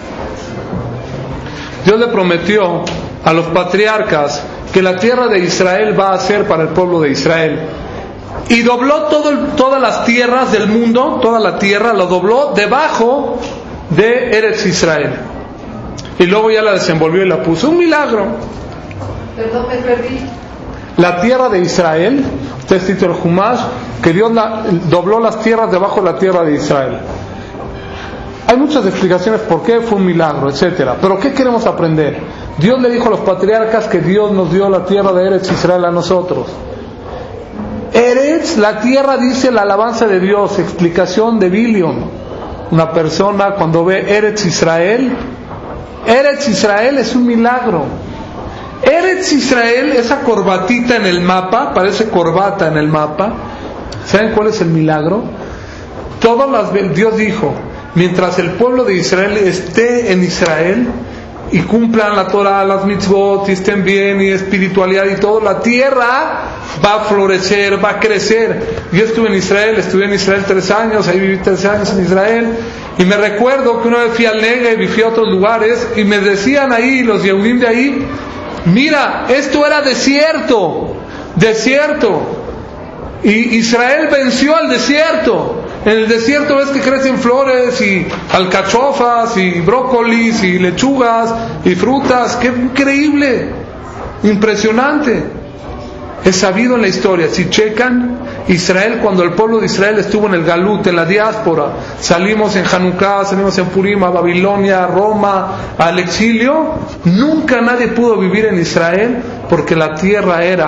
Dios le prometió a los patriarcas que la tierra de Israel va a ser para el pueblo de Israel. Y dobló todo el, todas las tierras del mundo, toda la tierra, lo dobló debajo de Eretz Israel. Y luego ya la desenvolvió y la puso. Un milagro. Perdón, me perdí. La tierra de Israel, está escrito en el Humash, que Dios la, dobló las tierras debajo de la tierra de Israel. Hay muchas explicaciones por qué fue un milagro, etcétera. Pero ¿qué queremos aprender? Dios le dijo a los patriarcas que Dios nos dio la tierra de Eretz Israel a nosotros. Eretz, la tierra, dice la alabanza de Dios, explicación de Bilion. Una persona cuando ve Eretz Israel, Eretz Israel es un milagro. Eretz Israel, esa corbatita en el mapa, parece corbata en el mapa. ¿Saben cuál es el milagro? Todas las, Dios dijo, mientras el pueblo de Israel esté en Israel y cumplan la Torah, las mitzvot, y estén bien, y espiritualidad y todo, la tierra va a florecer, va a crecer. Yo estuve en Israel, estuve en Israel tres años, ahí viví tres años en Israel, y me recuerdo que una vez fui al Negev y fui a otros lugares, y me decían ahí, los Yehudim de ahí, mira, esto era desierto, desierto, y Israel venció al desierto. En el desierto ves que crecen flores y alcachofas y brócolis y lechugas y frutas. ¡Qué increíble! Impresionante. Es sabido en la historia, si checan, Israel, cuando el pueblo de Israel estuvo en el Galut, en la diáspora, salimos en Hanukkah, salimos en Purim, a Babilonia, a Roma, al exilio, nunca nadie pudo vivir en Israel porque la tierra era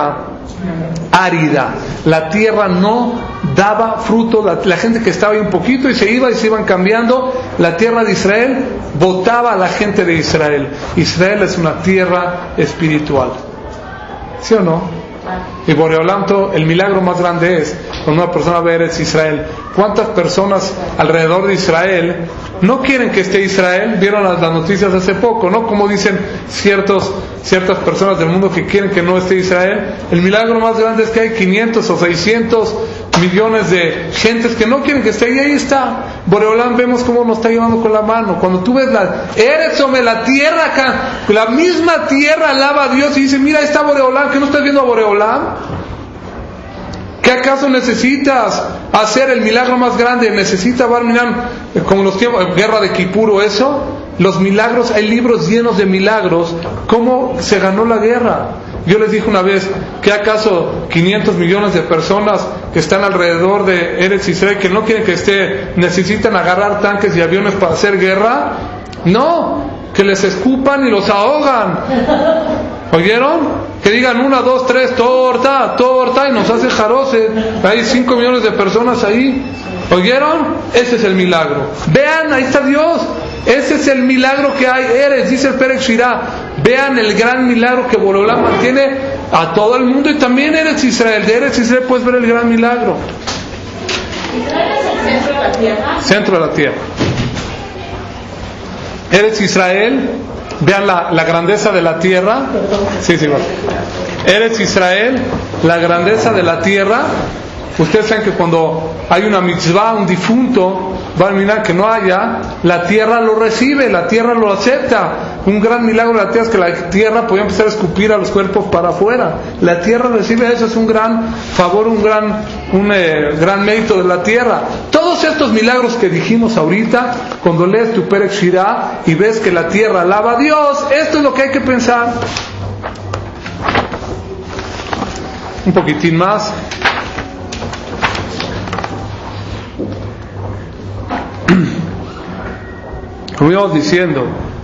árida. La tierra no daba fruto. La, la gente que estaba ahí un poquito y se iba y se iban cambiando. La tierra de Israel botaba a la gente de Israel. Israel es una tierra espiritual. ¿Sí o no? Y Boreolam, el milagro más grande es cuando una persona ve Eretz Israel. ¿Cuántas personas alrededor de Israel no quieren que esté Israel? Vieron las, las noticias hace poco, ¿no? Como dicen ciertos, ciertas personas del mundo que quieren que no esté Israel. El milagro más grande es que hay quinientos o seiscientos millones de gentes que no quieren que esté, y ahí está Boreolam. Vemos cómo nos está llevando con la mano. Cuando tú ves la Eretz sobre la tierra acá, la misma tierra alaba a Dios y dice: mira, ahí está Boreolam. ¿Que no estás viendo a Boreolam? ¿Qué acaso necesitas hacer el milagro más grande? Necesitas, mirar, como los tiempos, guerra de Kipur o eso, los milagros, hay libros llenos de milagros, cómo se ganó la guerra. Yo les dije una vez, ¿qué acaso quinientos millones de personas que están alrededor de Eretz Israel, que no quieren que esté, necesitan agarrar tanques y aviones para hacer guerra? No, que les escupan y los ahogan. ¿Oyeron? Que digan una, dos, tres, torta, torta, y nos hace jarose. Hay cinco millones de personas ahí. ¿Oyeron? Ese es el milagro. Vean, ahí está Dios. Ese es el milagro que hay. Eres, dice el Perek Shirah. Vean el gran milagro que Boreolam mantiene a todo el mundo, y también Eretz Israel. De Eretz Israel puedes ver el gran milagro. Israel es el centro de la tierra. Centro de la tierra. Eretz Israel. Vean la, la grandeza de la tierra. Sí, sí, va. Eretz Israel, la grandeza de la tierra. Ustedes saben que cuando hay una mitzvah, un difunto, van a mirar que no haya, la tierra lo recibe, la tierra lo acepta. Un gran milagro de la tierra es que la tierra podía empezar a escupir a los cuerpos para afuera. La tierra recibe eso, es un gran favor, un gran, un eh, gran mérito de la tierra. Todos estos milagros que dijimos ahorita, cuando lees tu Perek Shirah y ves que la tierra alaba a Dios, esto es lo que hay que pensar. Un poquitín más. Como íbamos diciendo,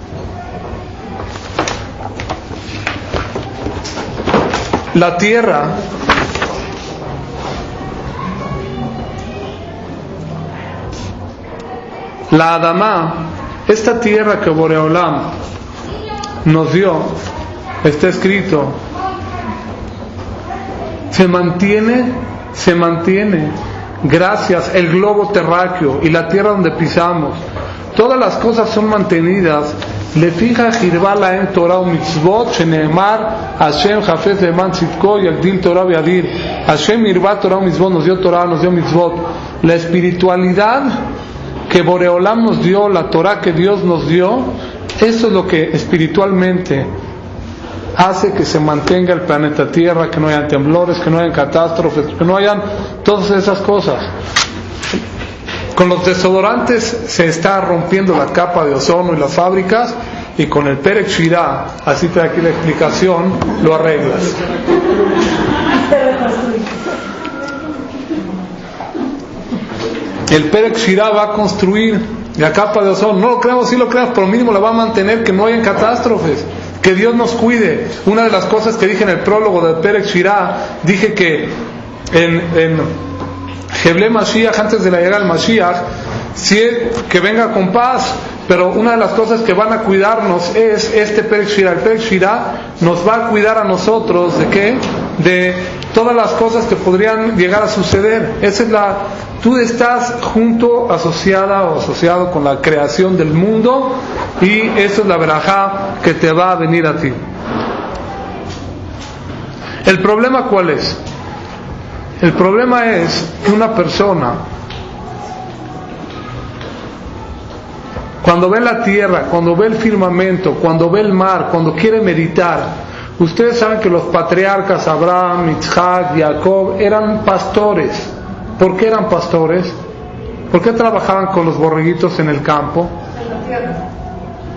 la tierra la Adamá, esta tierra que Boreolam nos dio, está escrito, se mantiene, se mantiene gracias el globo terráqueo y la tierra donde pisamos. Todas las cosas son mantenidas. Le fija Girbala en Torah o Mitzvot, Sheneemar, Hashem Jafez Leman Tzidko y Agdil Torah Beadir. Hashem Irba Torah o Mitzvot, nos dio Torah, nos dio Mitzvot. La espiritualidad que Boreolam nos dio, la Torah que Dios nos dio, eso es lo que espiritualmente hace que se mantenga el planeta Tierra, que no hayan temblores, que no hayan catástrofes, que no hayan todas esas cosas. Con los desodorantes se está rompiendo la capa de ozono y las fábricas, y con el Perek Shirah, así te da aquí la explicación, lo arreglas. El Perek Shirah va a construir la capa de ozono. No lo creamos, sí lo creamos, pero mínimo la va a mantener, que no hayan catástrofes, que Dios nos cuide. Una de las cosas que dije en el prólogo del Perek Shirah, dije que en, en Heble Mashiach, antes de la llegada del Mashiach, sí, que venga con paz, pero una de las cosas que van a cuidarnos es este Perek Shirah. El Perek Shirah nos va a cuidar a nosotros ¿de qué? De todas las cosas que podrían llegar a suceder. Esa es la, tú estás junto, asociada o asociado con la creación del mundo, y eso es la verajá que te va a venir a ti. ¿El problema cuál es? El problema es que una persona, cuando ve la tierra, cuando ve el firmamento, cuando ve el mar, cuando quiere meditar, ustedes saben que los patriarcas Abraham, Isaac, Jacob eran pastores. ¿Por qué eran pastores? ¿Por qué trabajaban con los borreguitos en el campo?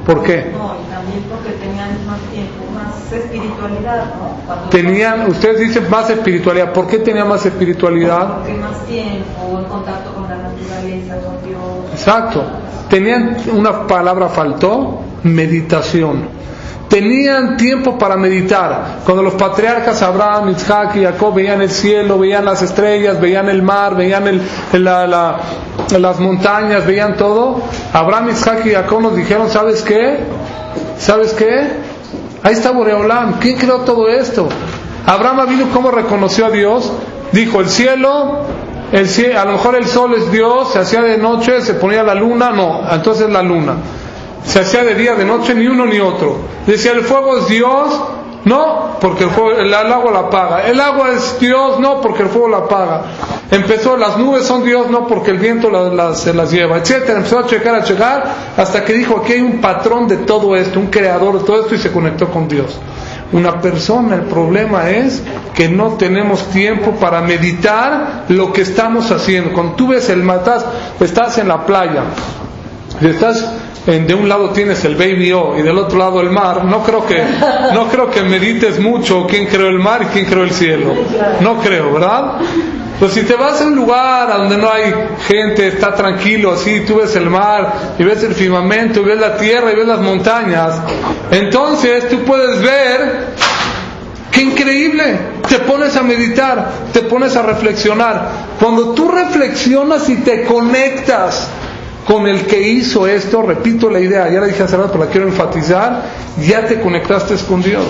¿Por qué? No, y también porque tenían más tiempo, más espiritualidad, ¿no? Cuando Tenían, ustedes dicen más espiritualidad. ¿Por qué tenían más espiritualidad? Porque más tiempo, en contacto con la naturaleza, con Dios. Exacto. Tenían, una palabra faltó, meditación. Tenían tiempo para meditar. Cuando los patriarcas Abraham, Isaac y Jacob veían el cielo, veían las estrellas, veían el mar, veían el, la, la, las montañas, veían todo, Abraham, Isaac y Jacob nos dijeron, ¿sabes qué? ¿Sabes qué? Ahí está Boreolam. ¿Quién creó todo esto? Abraham vino, ¿cómo reconoció a Dios? Dijo, el cielo, el cielo, a lo mejor el sol es Dios, se hacía de noche, se ponía la luna, no, entonces la luna. Se hacía de día, de noche, ni uno ni otro. Decía, el fuego es Dios, no, porque el, fuego, el, el agua la apaga. El agua es Dios, no, porque el fuego la apaga. Empezó, las nubes son Dios, no, porque el viento la, la, se las lleva, etcétera. Empezó a checar, a checar, hasta que dijo, aquí hay un patrón de todo esto, un creador de todo esto, y se conectó con Dios. Una persona, el problema es que no tenemos tiempo para meditar lo que estamos haciendo. Cuando tú ves el matas, estás en la playa, estás de un lado tienes el Baby O y del otro lado el mar, no creo que no creo que medites mucho quién creó el mar y quién creó el cielo, no creo, ¿verdad? Pues si te vas a un lugar donde no hay gente, está tranquilo, así, tú ves el mar y ves el firmamento y ves la tierra y ves las montañas, entonces tú puedes ver ¡qué increíble! Te pones a meditar, te pones a reflexionar. Cuando tú reflexionas y te conectas con el que hizo esto, repito la idea, ya la dije hace rato, pero la quiero enfatizar, ya te conectaste con Dios.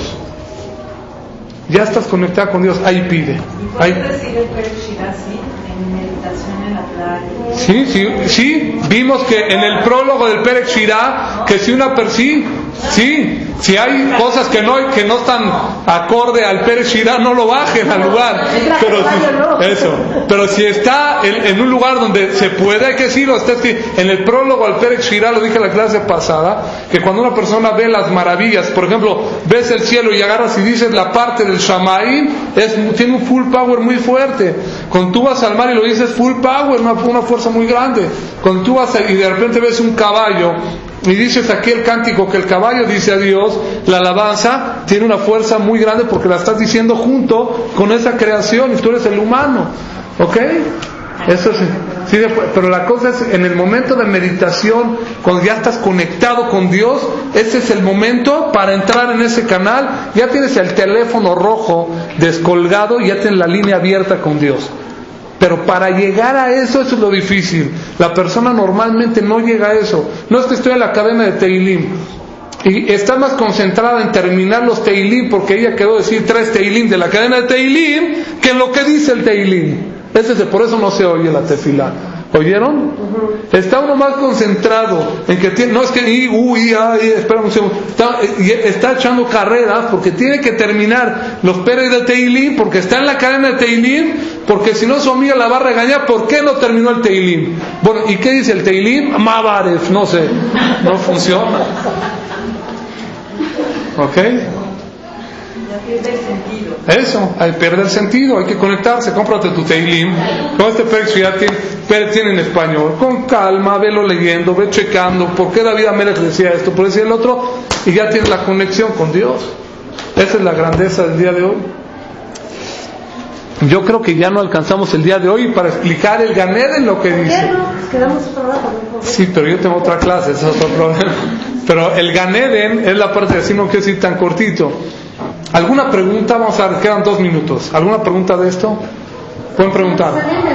Ya estás conectada con Dios, ahí pide. ¿Y Ahí. puedes decir el Perek Shira así, en meditación en la playa? Sí, sí, sí, vimos que en el prólogo del Perek Shira, que si una persona, sí, si hay cosas que no que no están acorde al Perek Shira, no lo bajen al lugar. Pero si, eso, pero si está en, en un lugar donde se puede, hay que decirlo. Está en el prólogo al Perek Shira, lo dije en la clase pasada, que cuando una persona ve las maravillas, por ejemplo, ves el cielo y agarras y dices la parte del Shamayim, es, tiene un full power muy fuerte. Cuando tú vas al mar y lo dices full power, una, una fuerza muy grande. Cuando tú vas a, y de repente ves un caballo y dices aquí el cántico que el caballo dice a Dios, la alabanza tiene una fuerza muy grande porque la estás diciendo junto con esa creación y tú eres el humano, ¿ok? Eso sí, sí, pero la cosa es en el momento de meditación, cuando ya estás conectado con Dios, ese es el momento para entrar en ese canal. Ya tienes el teléfono rojo descolgado y ya tienes la línea abierta con Dios. Pero para llegar a eso, eso es lo difícil. La persona normalmente no llega a eso. No es que estoy en la academia de Teilim y está más concentrada en terminar los Teilim, porque ella quedó decir tres Teilim de la cadena de Teilim, que en lo que dice el Teilim. Ese es, por eso no se oye la tefilá. ¿Oyeron? Uh-huh. Está uno más concentrado en que tiene, no es que y, uy, ay, espera un segundo, está, está echando carreras porque tiene que terminar los Pérez de Teilim, porque está en la cadena de Teilim, porque si no su amiga la va a regañar. ¿Por qué no terminó el Teilim? Bueno, ¿y qué dice el Teilim? Mabaref, no sé, no funciona. ¿Ok? Pierde el sentido. Eso, hay perder sentido, hay que conectarse. Cómprate tu Teilim. Con este Perek ya tiene, tiene en español. Con calma, velo leyendo, ve checando. ¿Por qué David Amelech decía esto? ¿Por qué decía el otro? Y ya tienes la conexión con Dios. Esa es la grandeza del día de hoy. Yo creo que ya no alcanzamos el día de hoy para explicar el Gan Eden lo que dice. Quedamos otro rato. Sí, pero yo tengo otra clase, ese es otro problema. Pero el Gan Eden es la parte de así, no quiero decir tan cortito. ¿Alguna pregunta? Vamos a ver, quedan dos minutos. ¿Alguna pregunta de esto? Pueden preguntar.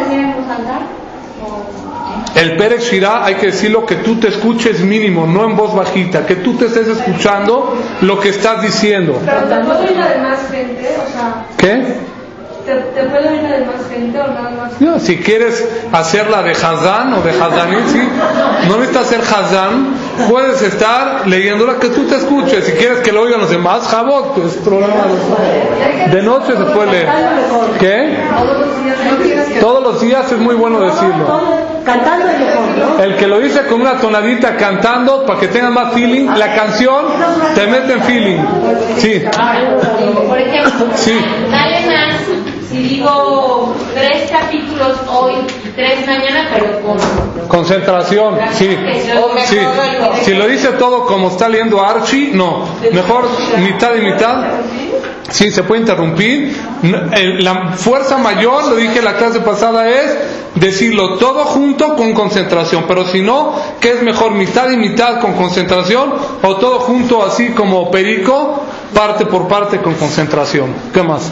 El Perek Shira hay que decirlo que tú te escuches mínimo, no en voz bajita, que tú te estés escuchando lo que estás diciendo. Pero te puedo ir a demás gente, o sea. ¿Qué? ¿Te, te puedo ir a demás gente o nada más? No, si quieres hacerla de Hazán o de Hazanit, ¿sí? No necesitas hacer Hazán, puedes estar leyéndola que tú te escuches. Si quieres que lo oigan los demás, Jabot, pues problema de noche se puede leer. ¿Qué? Todos los días es muy bueno decirlo. Cantando es mejor, ¿no? El que lo dice con una tonadita cantando para que tenga más feeling, la canción te mete en feeling. Sí. Por ejemplo, Sí. dale más. Si digo tres capítulos hoy y tres mañana, pero con Concentración, sí. Sí. Si lo dice todo como está leyendo Archie, no. Mejor mitad y mitad. Sí, se puede interrumpir. La fuerza mayor, lo dije en la clase pasada, es decirlo todo junto con concentración. Pero si no, ¿qué es mejor? ¿Mitad y mitad con concentración? ¿O todo junto así como perico, parte por parte con concentración? ¿Qué más?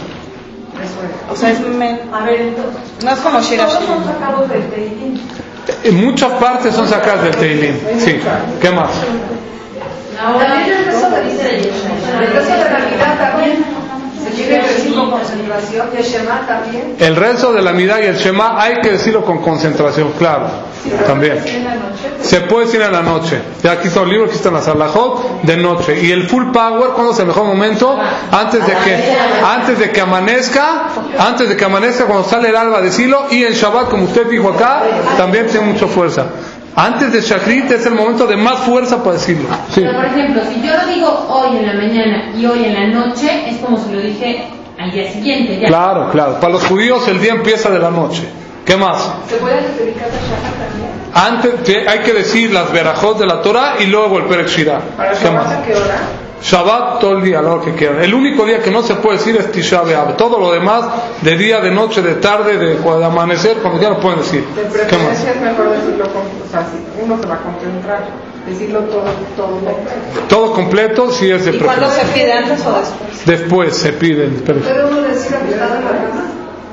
O sea, es me... A ver, entonces, no es como Shira todos Shira. son sacados del Teilim. En muchas partes son sacadas del Teilim. Sí. ¿Qué más? También el rezo de el rezo de Navidad también se tiene que decir con concentración, y el Shema también. El rezo de la Midá y el Shema hay que decirlo con concentración, claro. También. Se puede decir en la noche. Ya aquí está el libro, aquí están las alajot de noche. Y el full power, ¿cuándo es el mejor momento? Antes de que, antes de que amanezca, antes de que amanezca, cuando sale el alba, decirlo. Y en Shabbat, como usted dijo acá, también tiene mucha fuerza. Antes de Shachrit es el momento de más fuerza para decirlo. Sí. Pero por ejemplo, si yo lo digo hoy en la mañana y hoy en la noche, es como si lo dije al día siguiente. Ya. Claro, claro. Para los judíos el día empieza de la noche. ¿Qué más? ¿Se puede dedicar a Shema también? Antes de- hay que decir las verajot de la Torah y luego el Perek Shirah. ¿Para ¿Qué Shabbat más? a qué hora? Shabbat todo el día, lo que quieran. El único día que no se puede decir es Tisha B'Av. Todo lo demás, de día, de noche, de tarde, de, de amanecer, cuando ya lo pueden decir. De ¿Qué más? preferencia es mejor decirlo con, o sea, si uno se va a concentrar, decirlo todo, todo completo. Todo completo si es de ¿Y cuándo se preferencia. pide, antes o después? Después se pide el Perek. ¿Puede uno decir acostado en la cama?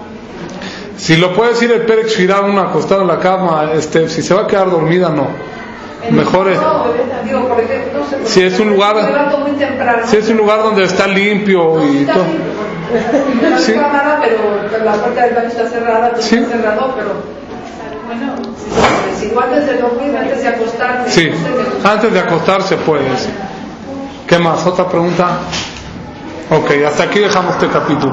Si lo puede decir el Perek Shirah uno acostado en la cama, este, si se va a quedar dormida, no. Mejor es. No, digo, por ejemplo, no sé, Si es un lugar- me levanto muy temprano. Si es un lugar donde está limpio y todo. No Sí. está nada, pero la puerta del baño está cerrada, todo Sí. está cerrado, pero bueno, si, si antes de dormir, antes de acostarme. Sí, no sé, me- antes de acostarse puede decir. ¿Qué más? ¿Otra pregunta? Ok, hasta aquí dejamos este capítulo.